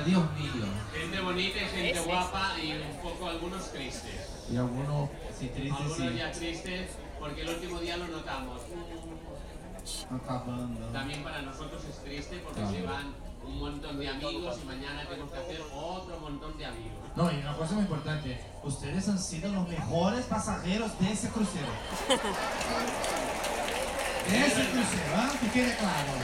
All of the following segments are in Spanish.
Dios mío. Gente bonita y gente guapa y un poco algunos tristes. Y algunos, sí, tristes, Algunos sí. ya tristes porque el último día lo notamos. Acabando. También para nosotros es triste porque Claro. se van un montón de amigos y mañana tenemos que hacer otro montón de amigos. No, y una cosa muy importante, ustedes han sido los mejores pasajeros de ese crucero. De ese crucero, ¿ah? Que quede claro.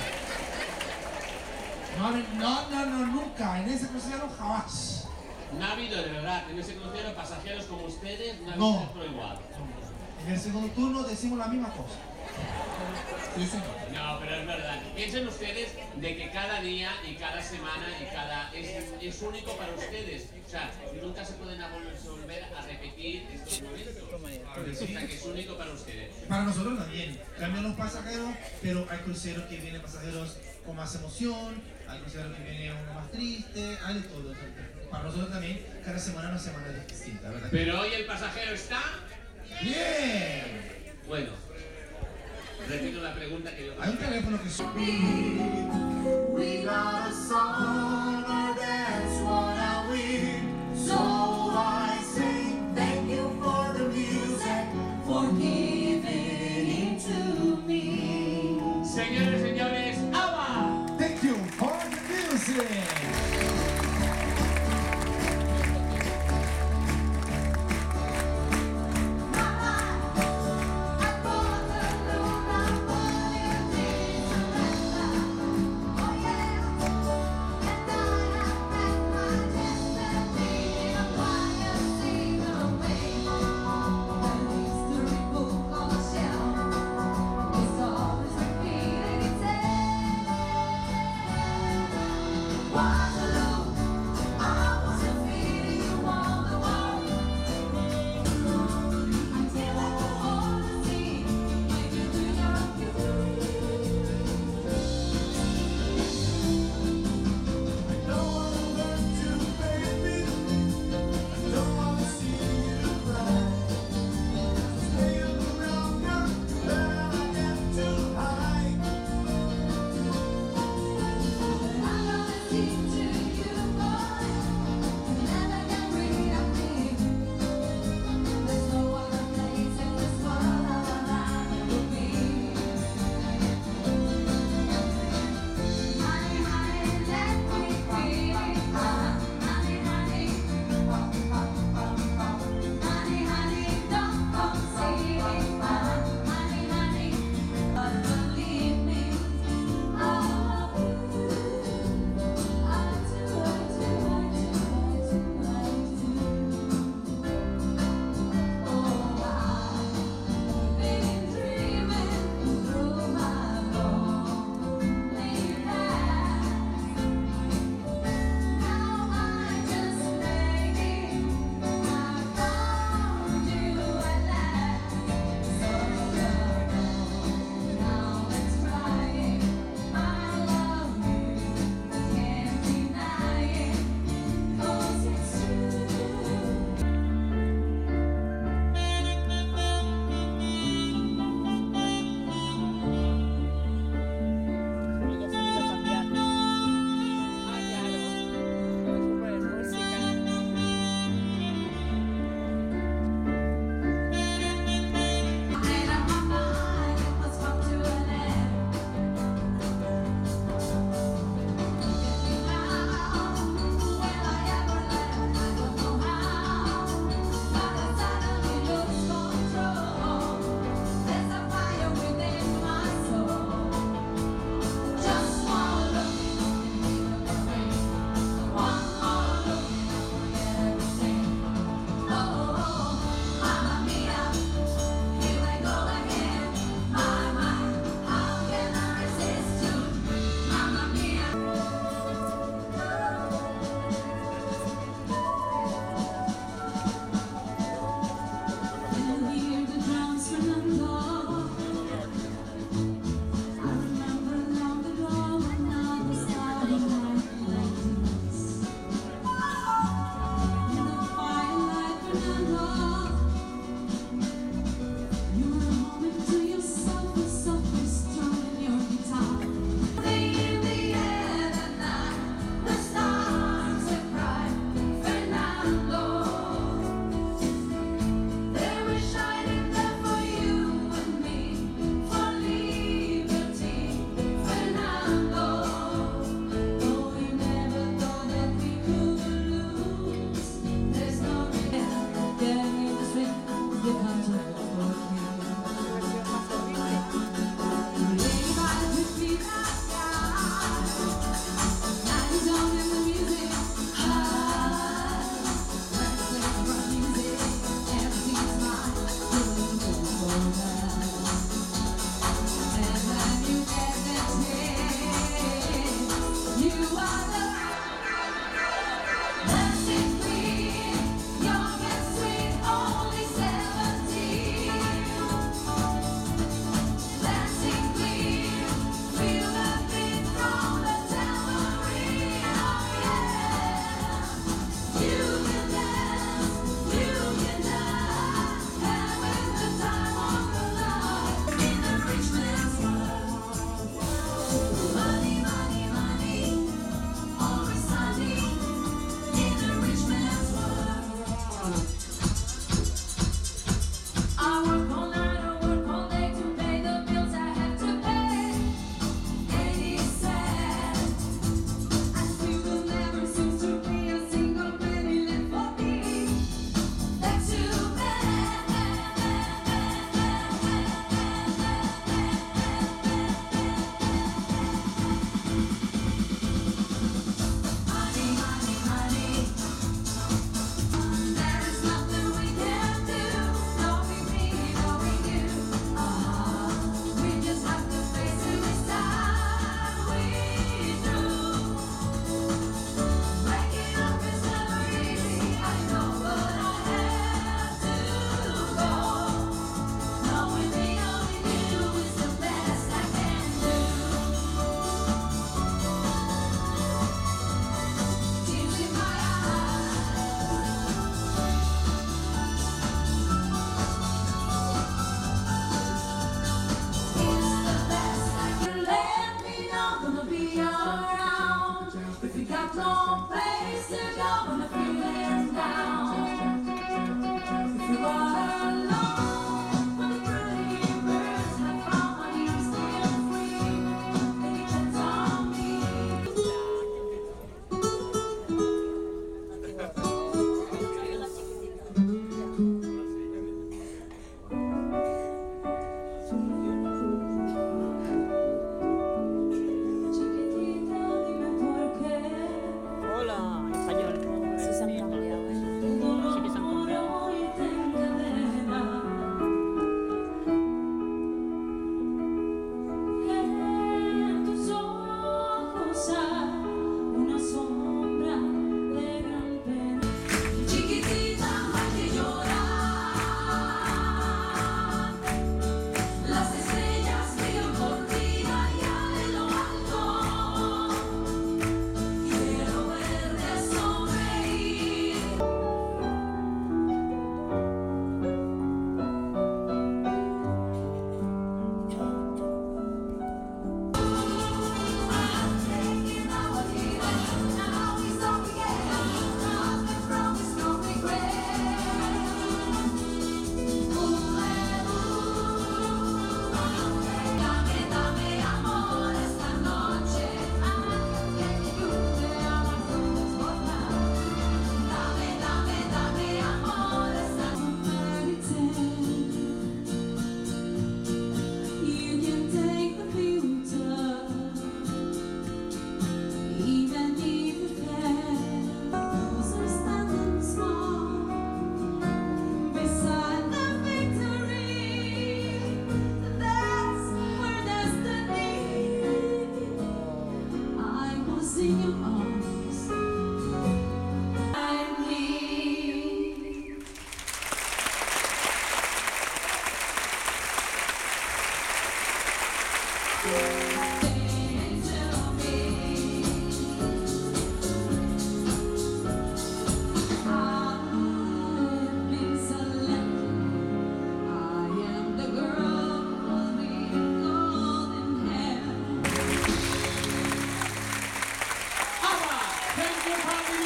No, nunca, en ese crucero jamás. No ha habido de verdad en ese crucero pasajeros como ustedes, no ha No. habido otro igual. En el segundo turno decimos la misma cosa. Sí, señor. No, pero es verdad. Piensen ustedes de que cada día y cada semana y cada es único para ustedes. O sea, nunca se pueden volver a repetir estos momentos. O sea, que es único para ustedes. Para nosotros también. Cambian los pasajeros, pero hay cruceros que vienen pasajeros con más emoción, hay cruceros que vienen uno más triste, hay de todo. Para nosotros también, cada semana es una semana distinta, ¿verdad? Pero hoy el pasajero está... ¡Bien! Bueno, repito la pregunta que yo... Hay un teléfono que suena. We got a song, or that's what I win. So I sing, thank you for the music, for giving it to me. Señores, señores, ¡ABBA! Thank you for the music. Oh yeah, and Mr. Dog.